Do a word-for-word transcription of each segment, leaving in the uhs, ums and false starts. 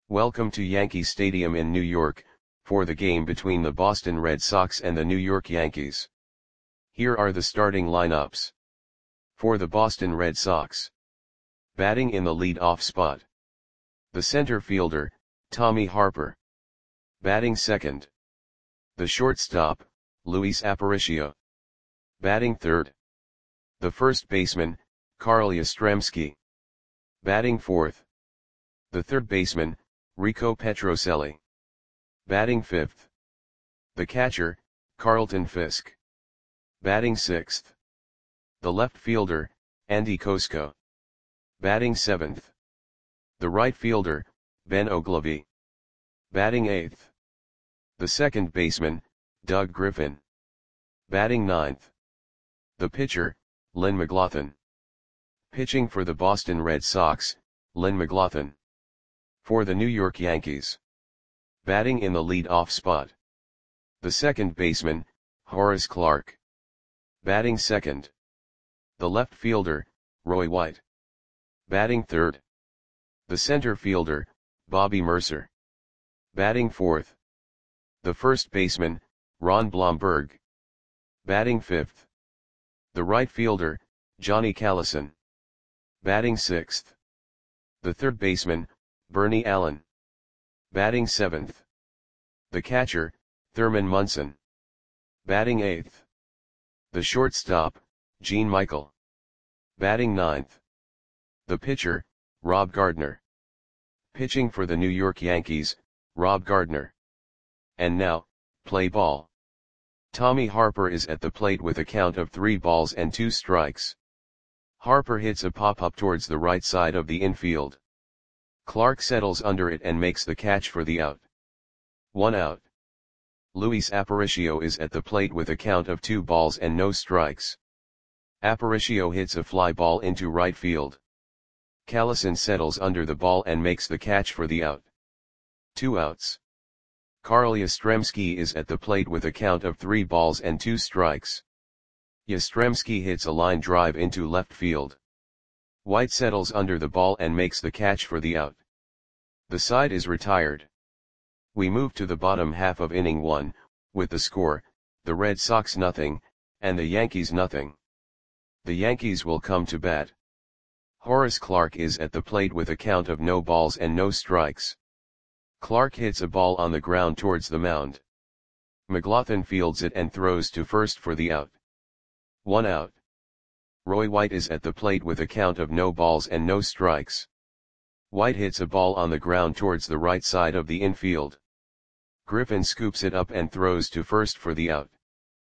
Welcome to Yankee Stadium in New York, for the game between the Boston Red Sox and the New York Yankees. Here are the starting lineups. For the Boston Red Sox. Batting in the lead-off spot. The center fielder, Tommy Harper. Batting second. The shortstop, Luis Aparicio. Batting third. The first baseman, Carl Yastrzemski. Batting fourth. The third baseman, Rico Petrocelli. Batting fifth. The catcher, Carlton Fisk. Batting sixth. The left fielder, Andy Kosko. Batting seventh. The right fielder, Ben Oglivie. Batting eighth. The second baseman, Doug Griffin. Batting ninth. The pitcher, Lynn McLaughlin. Pitching for the Boston Red Sox, Lynn McLaughlin. For the New York Yankees. Batting in the lead-off spot. The second baseman, Horace Clarke. Batting second. The left fielder, Roy White. Batting third. The center fielder, Bobby Murcer. Batting fourth. The first baseman, Ron Blomberg. Batting fifth. The right fielder, Johnny Callison. Batting sixth. The third baseman, Bernie Allen. Batting seventh. The catcher, Thurman Munson. Batting eighth. The shortstop, Gene Michael. Batting ninth. The pitcher, Rob Gardner. Pitching for the New York Yankees, Rob Gardner. And now, play ball. Tommy Harper is at the plate with a count of three balls and two strikes. Harper hits a pop-up towards the right side of the infield. Clarke settles under it and makes the catch for the out. One out. Luis Aparicio is at the plate with a count of two balls and no strikes. Aparicio hits a fly ball into right field. Callison settles under the ball and makes the catch for the out. Two outs. Carl Yastrzemski is at the plate with a count of three balls and two strikes. Yastrzemski hits a line drive into left field. White settles under the ball and makes the catch for the out. The side is retired. We move to the bottom half of inning one, with the score, the Red Sox nothing, and the Yankees nothing. The Yankees will come to bat. Horace Clarke is at the plate with a count of no balls and no strikes. Clarke hits a ball on the ground towards the mound. McLaughlin fields it and throws to first for the out. One out. Roy White is at the plate with a count of no balls and no strikes. White hits a ball on the ground towards the right side of the infield. Griffin scoops it up and throws to first for the out.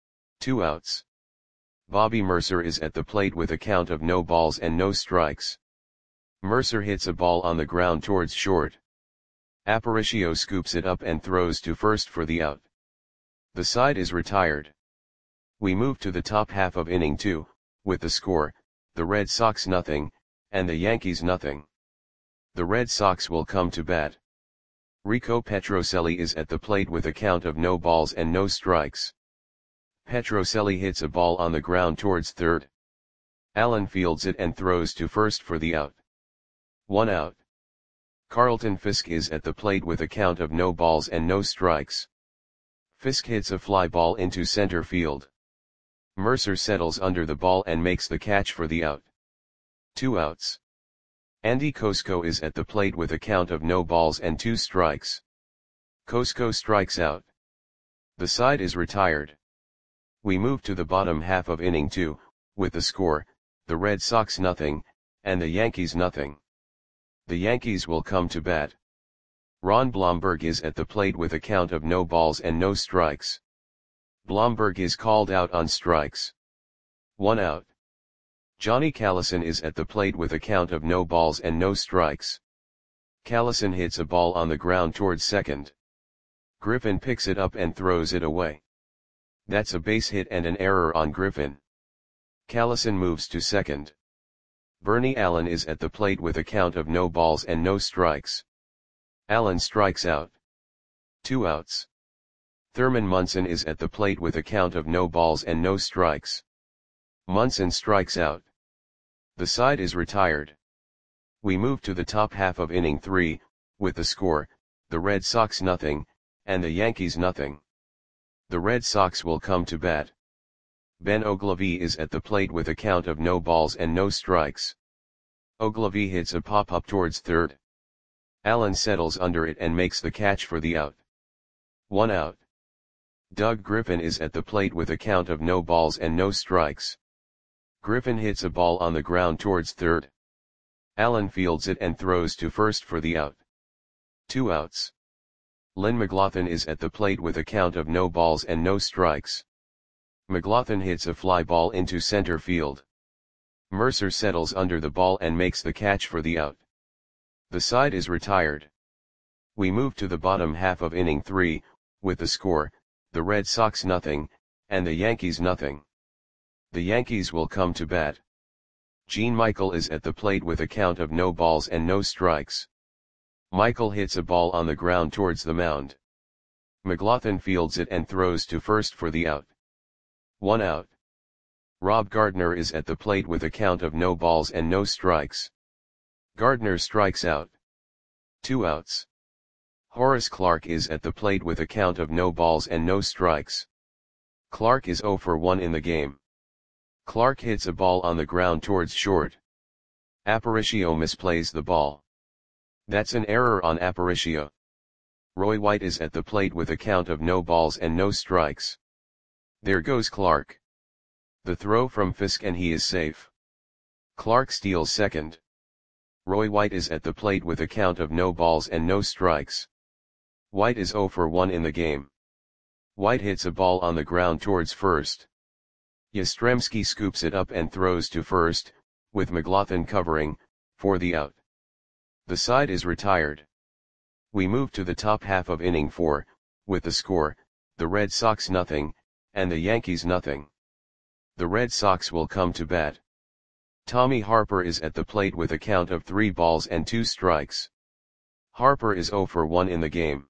Two outs. Bobby Murcer is at the plate with a count of no balls and no strikes. Murcer hits a ball on the ground towards short. Aparicio scoops it up and throws to first for the out. The side is retired. We move to the top half of inning two, with the score, the Red Sox nothing, and the Yankees nothing. The Red Sox will come to bat. Rico Petrocelli is at the plate with a count of no balls and no strikes. Petrocelli hits a ball on the ground towards third. Allen fields it and throws to first for the out. One out. Carlton Fisk is at the plate with a count of no balls and no strikes. Fisk hits a fly ball into center field. Murcer settles under the ball and makes the catch for the out. Two outs. Andy Kosko is at the plate with a count of no balls and two strikes. Kosko strikes out. The side is retired. We move to the bottom half of inning two, with the score, the Red Sox nothing, and the Yankees nothing. The Yankees will come to bat. Ron Blomberg is at the plate with a count of no balls and no strikes. Blomberg is called out on strikes. One out. Johnny Callison is at the plate with a count of no balls and no strikes. Callison hits a ball on the ground towards second. Griffin picks it up and throws it away. That's a base hit and an error on Griffin. Callison moves to second. Bernie Allen is at the plate with a count of no balls and no strikes. Allen strikes out. Two outs. Thurman Munson is at the plate with a count of no balls and no strikes. Munson strikes out. The side is retired. We move to the top half of inning three, with the score, the Red Sox nothing, and the Yankees nothing. The Red Sox will come to bat. Ben Oglivie is at the plate with a count of no balls and no strikes. Oglivie hits a pop-up towards third. Allen settles under it and makes the catch for the out. One out. Doug Griffin is at the plate with a count of no balls and no strikes. Griffin hits a ball on the ground towards third. Allen fields it and throws to first for the out. Two outs. Lynn McLaughlin is at the plate with a count of no balls and no strikes. McLaughlin hits a fly ball into center field. Mercer settles under the ball and makes the catch for the out. The side is retired. We move to the bottom half of inning three, with the score, the Red Sox nothing, and the Yankees nothing. The Yankees will come to bat. Gene Michael is at the plate with a count of no balls and no strikes. Michael hits a ball on the ground towards the mound. McLaughlin fields it and throws to first for the out. One out. Rob Gardner is at the plate with a count of no balls and no strikes. Gardner strikes out. Two outs. Horace Clarke is at the plate with a count of no balls and no strikes. Clarke is oh for one in the game. Clarke hits a ball on the ground towards short. Aparicio misplays the ball. That's an error on Aparicio. Roy White is at the plate with a count of no balls and no strikes. There goes Clarke. The throw from Fisk and he is safe. Clarke steals second. Roy White is at the plate with a count of no balls and no strikes. White is oh for one in the game. White hits a ball on the ground towards first. Yastrzemski scoops it up and throws to first, with McLaughlin covering, for the out. The side is retired. We move to the top half of inning four, with the score, the Red Sox nothing, and the Yankees nothing. The Red Sox will come to bat. Tommy Harper is at the plate with a count of three balls and two strikes. Harper is oh for one in the game.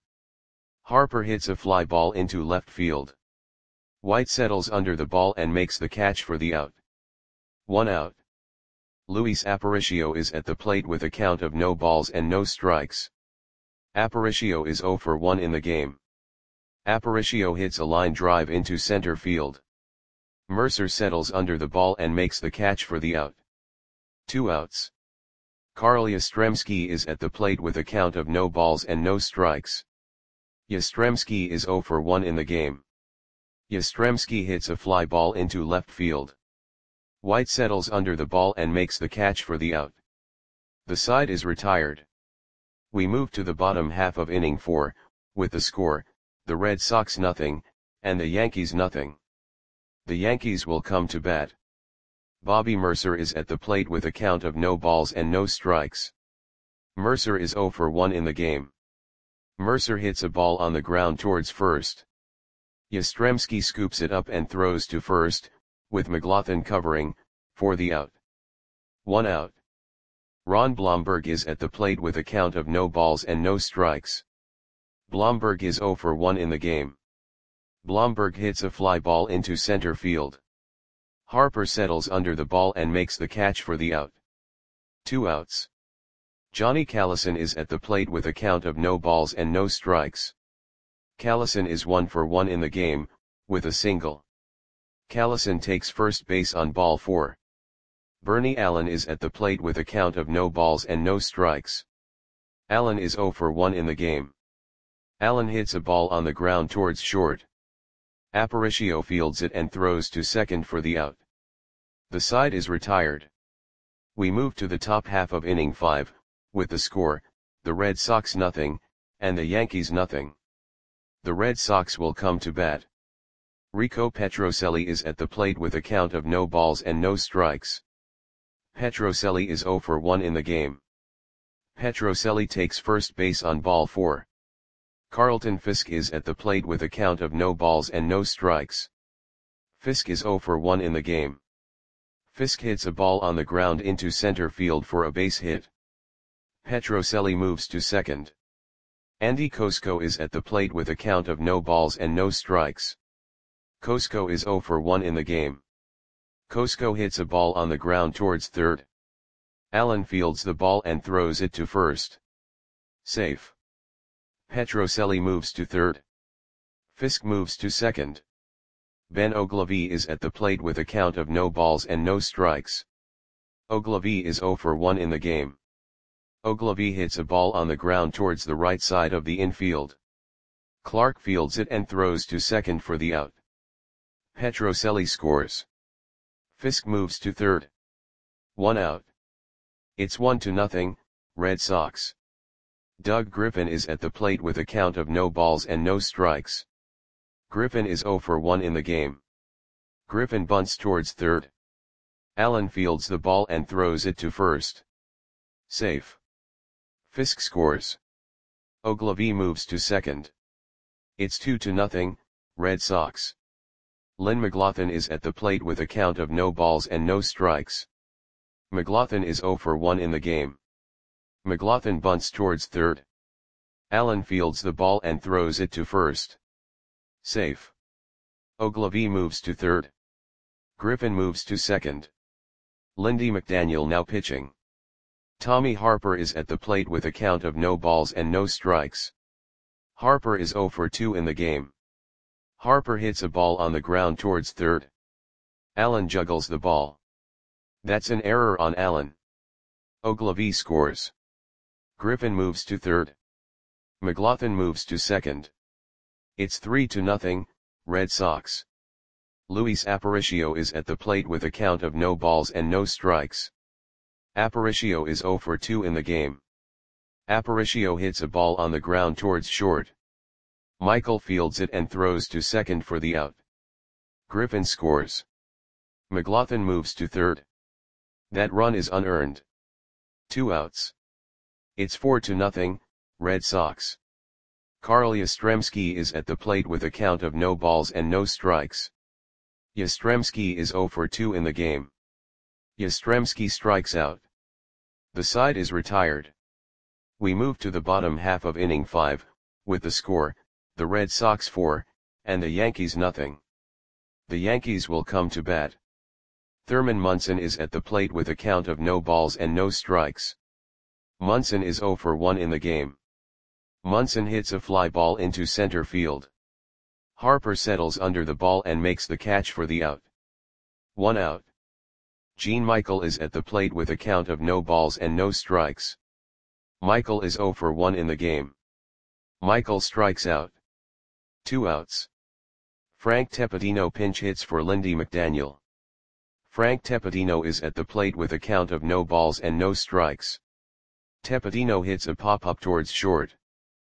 Harper hits a fly ball into left field. White settles under the ball and makes the catch for the out. One out. Luis Aparicio is at the plate with a count of no balls and no strikes. Aparicio is oh for one in the game. Aparicio hits a line drive into center field. Mercer settles under the ball and makes the catch for the out. Two outs. Carl Yastrzemski is at the plate with a count of no balls and no strikes. Yastrzemski is oh for one in the game. Yastrzemski hits a fly ball into left field. White settles under the ball and makes the catch for the out. The side is retired. We move to the bottom half of inning four, with the score, the Red Sox nothing, and the Yankees nothing. The Yankees will come to bat. Bobby Mercer is at the plate with a count of no balls and no strikes. Mercer is oh for one in the game. Mercer hits a ball on the ground towards first. Yastrzemski scoops it up and throws to first, with McLaughlin covering, for the out. One out. Ron Blomberg is at the plate with a count of no balls and no strikes. Blomberg is oh for one in the game. Blomberg hits a fly ball into center field. Harper settles under the ball and makes the catch for the out. Two outs. Johnny Callison is at the plate with a count of no balls and no strikes. Callison is one for one in the game, with a single. Callison takes first base on ball four. Bernie Allen is at the plate with a count of no balls and no strikes. Allen is oh for one in the game. Allen hits a ball on the ground towards short. Aparicio fields it and throws to second for the out. The side is retired. We move to the top half of inning five, with the score, the Red Sox nothing, and the Yankees nothing. The Red Sox will come to bat. Rico Petrocelli is at the plate with a count of no balls and no strikes. Petrocelli is oh for one in the game. Petrocelli takes first base on ball four. Carlton Fisk is at the plate with a count of no balls and no strikes. Fisk is oh for one in the game. Fisk hits a ball on the ground into center field for a base hit. Petrocelli moves to second. Andy Kosko is at the plate with a count of no balls and no strikes. Kosko is oh for one in the game. Kosko hits a ball on the ground towards third. Allen fields the ball and throws it to first. Safe. Petrocelli moves to third. Fisk moves to second. Ben Ogilvy is at the plate with a count of no balls and no strikes. Ogilvy is zero for one in the game. Ogilvy hits a ball on the ground towards the right side of the infield. Clark fields it and throws to second for the out. Petrocelli scores. Fisk moves to third. One out. It's one to nothing, Red Sox. Doug Griffin is at the plate with a count of no balls and no strikes. Griffin is zero for one in the game. Griffin bunts towards third. Allen fields the ball and throws it to first. Safe. Fisk scores. Ogilvy moves to second. It's two to nothing, Red Sox. Lynn McLaughlin is at the plate with a count of no balls and no strikes. McLaughlin is zero for one in the game. McLaughlin bunts towards third. Allen fields the ball and throws it to first. Safe. Ogilvy moves to third. Griffin moves to second. Lindy McDaniel now pitching. Tommy Harper is at the plate with a count of no balls and no strikes. Harper is zero for two in the game. Harper hits a ball on the ground towards third. Allen juggles the ball. That's an error on Allen. Ogilvy scores. Griffin moves to third. McLaughlin moves to second. It's three to nothing, Red Sox. Luis Aparicio is at the plate with a count of no balls and no strikes. Aparicio is zero for two in the game. Aparicio hits a ball on the ground towards short. Michael fields it and throws to second for the out. Griffin scores. McLaughlin moves to third. That run is unearned. Two outs. It's four to nothing, Red Sox. Carl Yastrzemski is at the plate with a count of no balls and no strikes. Yastrzemski is zero for two in the game. Yastrzemski strikes out. The side is retired. We move to the bottom half of inning five, with the score, the Red Sox four, and the Yankees nothing. The Yankees will come to bat. Thurman Munson is at the plate with a count of no balls and no strikes. Munson is zero for one in the game. Munson hits a fly ball into center field. Harper settles under the ball and makes the catch for the out. One out. Gene Michael is at the plate with a count of no balls and no strikes. Michael is zero for one in the game. Michael strikes out. Two outs. Frank Tepedino pinch hits for Lindy McDaniel. Frank Tepedino is at the plate with a count of no balls and no strikes. Tepedino hits a pop-up towards short.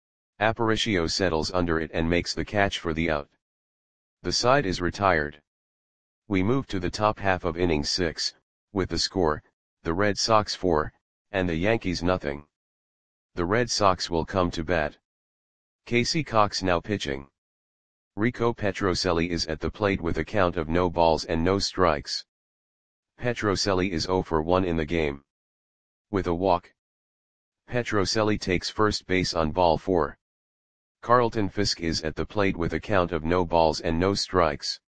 Aparicio settles under it and makes the catch for the out. The side is retired. We move to the top half of inning six, with the score, the Red Sox four, and the Yankees nothing. The Red Sox will come to bat. Casey Cox now pitching. Rico Petrocelli is at the plate with a count of no balls and no strikes. Petrocelli is zero for one in the game. With a walk. Petrocelli takes first base on ball four. Carlton Fisk is at the plate with a count of no balls and no strikes.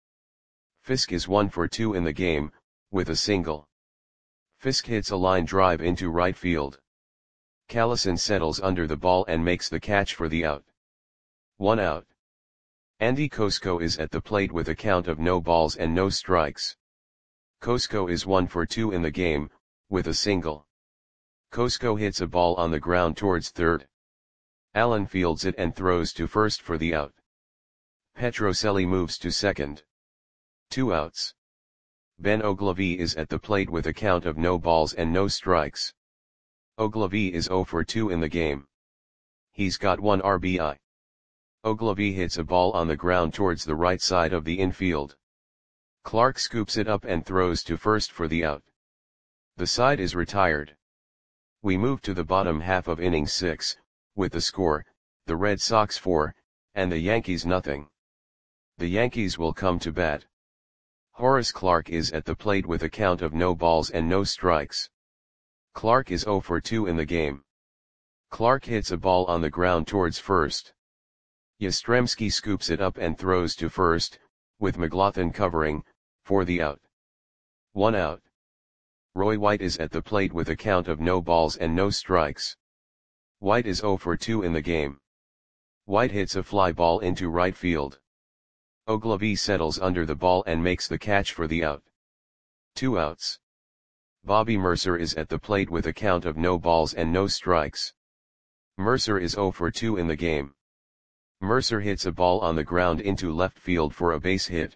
Fisk is one for two in the game, with a single. Fisk hits a line drive into right field. Callison settles under the ball and makes the catch for the out. One out. Andy Kosko is at the plate with a count of no balls and no strikes. Kosko is one for two in the game, with a single. Kosko hits a ball on the ground towards third. Allen fields it and throws to first for the out. Petrocelli moves to second. Two outs. Ben Ogilvy is at the plate with a count of no balls and no strikes. Ogilvy is zero for two in the game. He's got one R B I. Ogilvy hits a ball on the ground towards the right side of the infield. Clark scoops it up and throws to first for the out. The side is retired. We move to the bottom half of inning six, with the score, the Red Sox four, and the Yankees nothing. The Yankees will come to bat. Horace Clarke is at the plate with a count of no balls and no strikes. Clarke is zero for two in the game. Clarke hits a ball on the ground towards first. Yastrzemski scoops it up and throws to first, with McLaughlin covering, for the out. One out. Roy White is at the plate with a count of no balls and no strikes. White is zero for two in the game. White hits a fly ball into right field. Ogilvy settles under the ball and makes the catch for the out. Two outs. Bobby Mercer is at the plate with a count of no balls and no strikes. Mercer is zero for two in the game. Mercer hits a ball on the ground into left field for a base hit.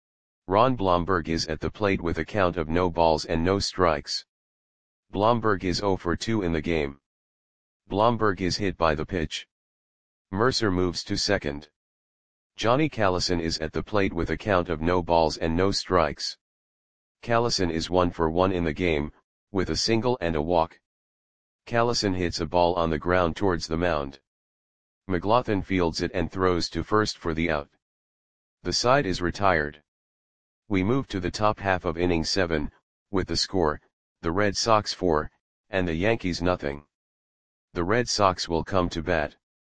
Ron Blomberg is at the plate with a count of no balls and no strikes. Blomberg is zero for two in the game. Blomberg is hit by the pitch. Mercer moves to second. Johnny Callison is at the plate with a count of no balls and no strikes. Callison is one for one in the game, with a single and a walk. Callison hits a ball on the ground towards the mound. McLaughlin fields it and throws to first for the out. The side is retired. We move to the top half of inning seven, with the score, the Red Sox four, and the Yankees nothing. The Red Sox will come to bat.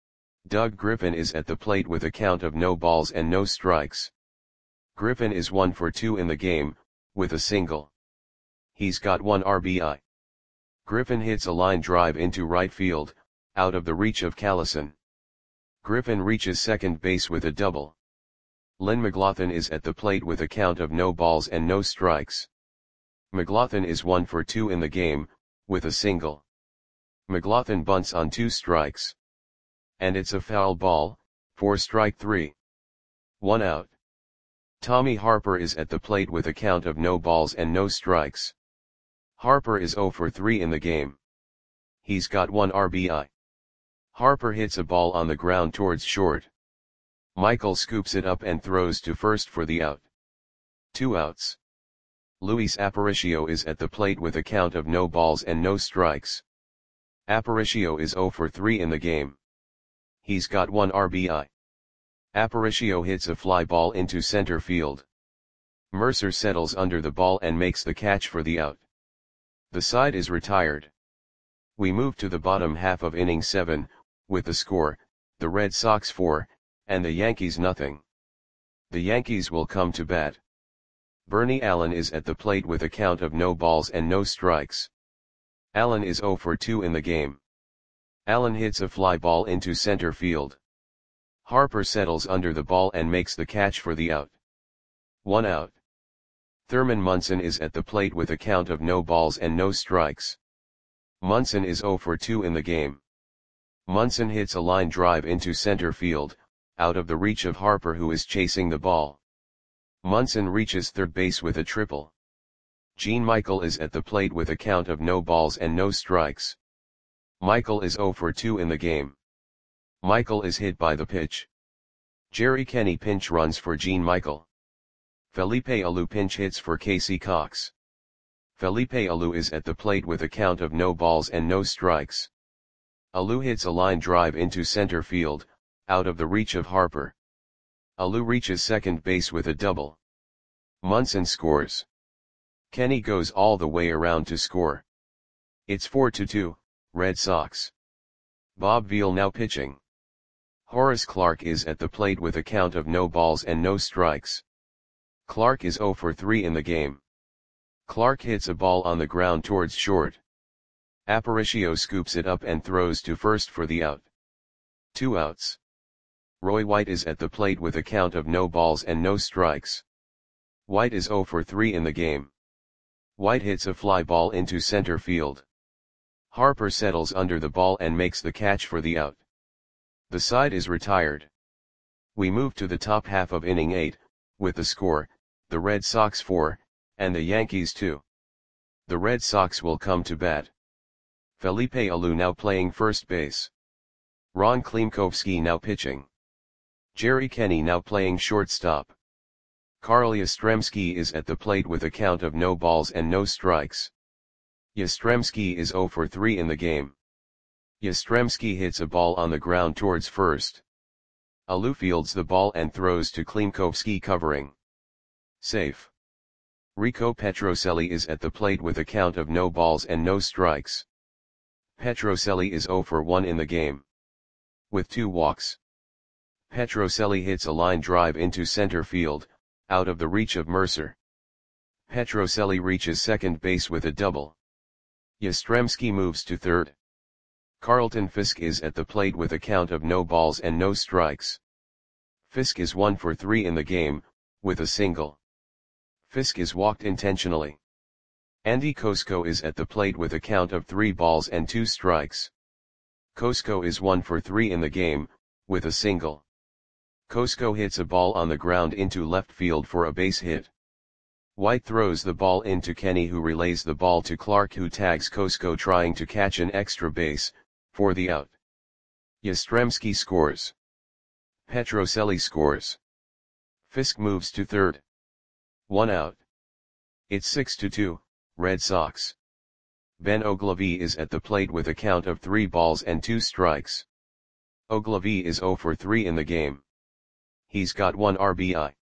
Doug Griffin is at the plate with a count of no balls and no strikes. Griffin is one for two in the game, with a single. He's got one R B I. Griffin hits a line drive into right field, out of the reach of Callison. Griffin reaches second base with a double. Len McLaughlin is at the plate with a count of no balls and no strikes. McLaughlin is one for two in the game, with a single. McLaughlin bunts on two strikes. And it's a foul ball, for strike three. One out. Tommy Harper is at the plate with a count of no balls and no strikes. Harper is zero for three in the game. He's got one R B I. Harper hits a ball on the ground towards short. Michael scoops it up and throws to first for the out. Two outs. Luis Aparicio is at the plate with a count of no balls and no strikes. Aparicio is zero for three in the game. He's got one R B I. Aparicio hits a fly ball into center field. Mercer settles under the ball and makes the catch for the out. The side is retired. We move to the bottom half of inning seven, with the score, the Red Sox four, and the Yankees nothing. The Yankees will come to bat. Bernie Allen is at the plate with a count of no balls and no strikes. Allen is zero for two in the game. Allen hits a fly ball into center field. Harper settles under the ball and makes the catch for the out. One out. Thurman Munson is at the plate with a count of no balls and no strikes. Munson is zero for two in the game. Munson hits a line drive into center field, out of the reach of Harper who is chasing the ball. Munson reaches third base with a triple. Gene Michael is at the plate with a count of no balls and no strikes. Michael is zero for two in the game. Michael is hit by the pitch. Jerry Kenny pinch runs for Gene Michael. Felipe Alou pinch hits for Casey Cox. Felipe Alou is at the plate with a count of no balls and no strikes. Alou hits a line drive into center field, out of the reach of Harper. Alou reaches second base with a double. Munson scores. Kenny goes all the way around to score. It's four to two, Red Sox. Bob Veal now pitching. Horace Clarke is at the plate with a count of no balls and no strikes. Clarke is zero for three in the game. Clarke hits a ball on the ground towards short. Aparicio scoops it up and throws to first for the out. Two outs. Roy White is at the plate with a count of no balls and no strikes. White is zero for three in the game. White hits a fly ball into center field. Harper settles under the ball and makes the catch for the out. The side is retired. We move to the top half of inning eight, with the score, the Red Sox four, and the Yankees two. The Red Sox will come to bat. Felipe Alou now playing first base. Ron Klimkowski now pitching. Jerry Kenny now playing shortstop. Carl Yastrzemski is at the plate with a count of no balls and no strikes. Yastrzemski is zero for three in the game. Yastrzemski hits a ball on the ground towards first. Alou fields the ball and throws to Klimkowski covering. Safe. Rico Petrocelli is at the plate with a count of no balls and no strikes. Petrocelli is zero for one in the game. With two walks. Petrocelli hits a line drive into center field, out of the reach of Mercer. Petrocelli reaches second base with a double. Yastrzemski moves to third. Carlton Fisk is at the plate with a count of no balls and no strikes. Fisk is one for three in the game, with a single. Fisk is walked intentionally. Andy Kosko is at the plate with a count of three balls and two strikes. Kosko is one for three in the game, with a single. Kosko hits a ball on the ground into left field for a base hit. White throws the ball into Kenny, who relays the ball to Clark, who tags Kosko trying to catch an extra base, for the out. Yastrzemski scores. Petrocelli scores. Fisk moves to third. One out. It's six to two, Red Sox. Ben Ogilvy is at the plate with a count of three balls and two strikes. Ogilvy is zero for three in the game. He's got one R B I.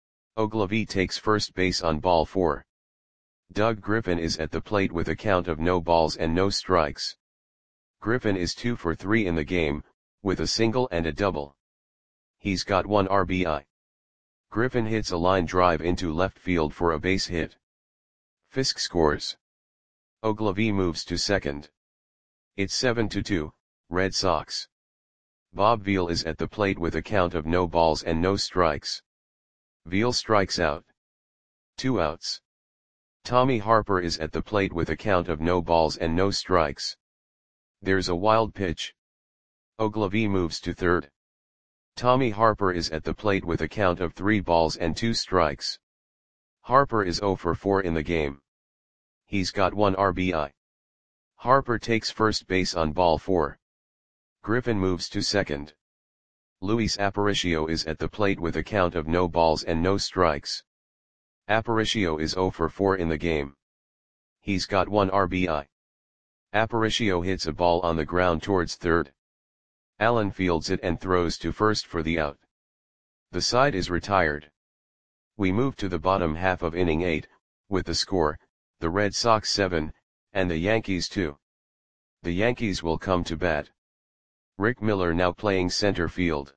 Ogilvy takes first base on ball four. Doug Griffin is at the plate with a count of no balls and no strikes. Griffin is two for three in the game, with a single and a double. He's got one R B I. Griffin hits a line drive into left field for a base hit. Fisk scores. Ogilvy moves to second. It's seven to two, Red Sox. Bob Veal is at the plate with a count of no balls and no strikes. Veal strikes out. Two outs. Tommy Harper is at the plate with a count of no balls and no strikes. There's a wild pitch. Ogilvy moves to third. Tommy Harper is at the plate with a count of three balls and two strikes. Harper is zero for four in the game. He's got one R B I. Harper takes first base on ball four. Griffin moves to second. Luis Aparicio is at the plate with a count of no balls and no strikes. Aparicio is zero for four in the game. He's got one R B I. Aparicio hits a ball on the ground towards third. Allen fields it and throws to first for the out. The side is retired. We move to the bottom half of inning eight, with the score, the Red Sox seven, and the Yankees two. The Yankees will come to bat. Rick Miller now playing center field.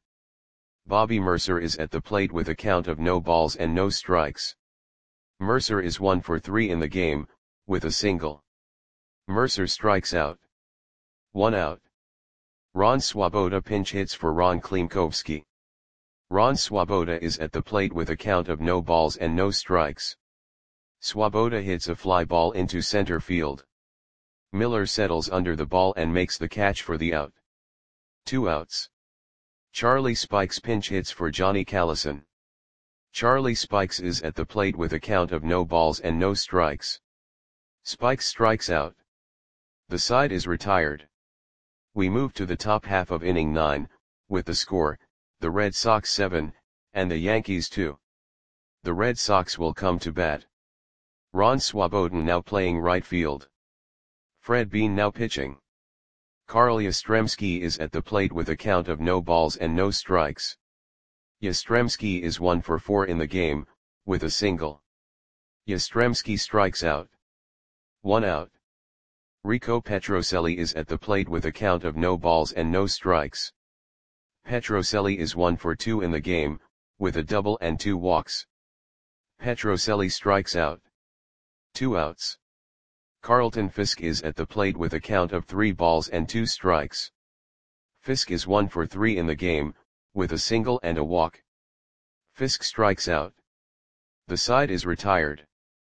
Bobby Mercer is at the plate with a count of no balls and no strikes. Mercer is one for three in the game, with a single. Mercer strikes out. One out. Ron Swoboda pinch hits for Ron Klimkowski. Ron Swoboda is at the plate with a count of no balls and no strikes. Swoboda hits a fly ball into center field. Miller settles under the ball and makes the catch for the out. Two outs. Charlie Spikes pinch hits for Johnny Callison. Charlie Spikes is at the plate with a count of no balls and no strikes. Spikes strikes out. The side is retired. We move to the top half of inning nine, with the score, the Red Sox seven, and the Yankees two. The Red Sox will come to bat. Ron Swoboda now playing right field. Fred Bean now pitching. Carl Yastrzemski is at the plate with a count of no balls and no strikes. Yastrzemski is one for four in the game, with a single. Yastrzemski strikes out. One out. Rico Petrocelli is at the plate with a count of no balls and no strikes. Petrocelli is one for two in the game, with a double and two walks. Petrocelli strikes out. Two outs. Carlton Fisk is at the plate with a count of three balls and two strikes. Fisk is one for three in the game, with a single and a walk. Fisk strikes out. The side is retired.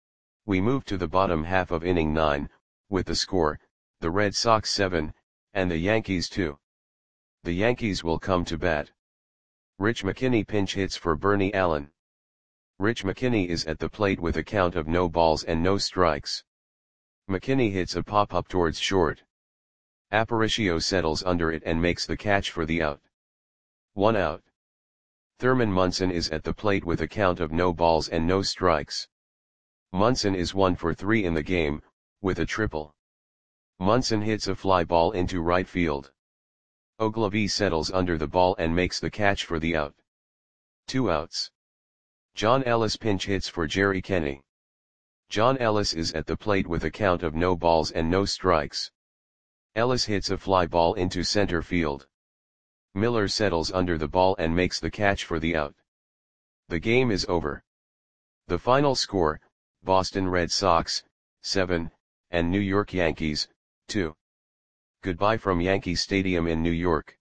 We move to the bottom half of inning nine, with the score, the Red Sox seven, and the Yankees two. The Yankees will come to bat. Rich McKinney pinch hits for Bernie Allen. Rich McKinney is at the plate with a count of no balls and no strikes. McKinney hits a pop-up towards short. Aparicio settles under it and makes the catch for the out. One out. Thurman Munson is at the plate with a count of no balls and no strikes. Munson is one for three in the game, with a triple. Munson hits a fly ball into right field. Ogilvy settles under the ball and makes the catch for the out. Two outs. John Ellis pinch hits for Jerry Kenny. John Ellis is at the plate with a count of no balls and no strikes. Ellis hits a fly ball into center field. Miller settles under the ball and makes the catch for the out. The game is over. The final score, Boston Red Sox, seven, and New York Yankees, two. Goodbye from Yankee Stadium in New York.